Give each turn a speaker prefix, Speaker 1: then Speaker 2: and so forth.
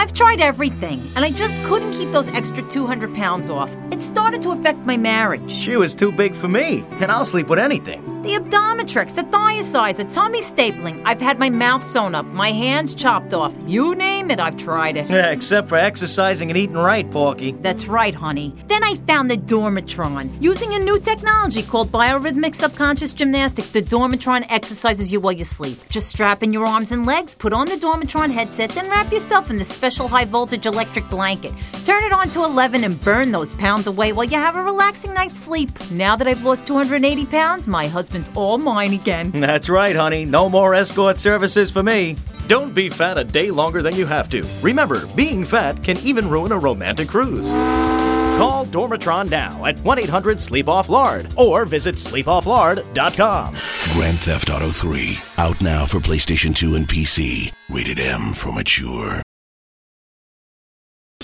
Speaker 1: I've tried everything, and I just couldn't keep those extra 200 pounds off. It started to affect my marriage.
Speaker 2: She was too big for me, and I'll sleep with anything.
Speaker 1: The Abdometrix, the Thiazides, tummy stapling. I've had my mouth sewn up, my hands chopped off. You name it, I've tried it.
Speaker 2: Yeah, except for exercising and eating right, Porky.
Speaker 1: That's right, honey. Then I found the Dormitron. Using a new technology called biorhythmic subconscious gymnastics, the Dormitron exercises you while you sleep. Just strap in your arms and legs, put on the Dormitron headset, then wrap yourself in the special high-voltage electric blanket. Turn it on to 11 and burn those pounds away while you have a relaxing night's sleep. Now that I've lost 280 pounds, my husband's all mine again.
Speaker 2: That's right, honey. No more escort services for me.
Speaker 3: Don't be fat a day longer than you have to. Remember, being fat can even ruin a romantic cruise. Call Dormitron now at 1-800-SLEEP-OFF-LARD or visit sleepofflard.com.
Speaker 4: Grand Theft Auto 3, out now for PlayStation 2 and PC. Rated M for mature.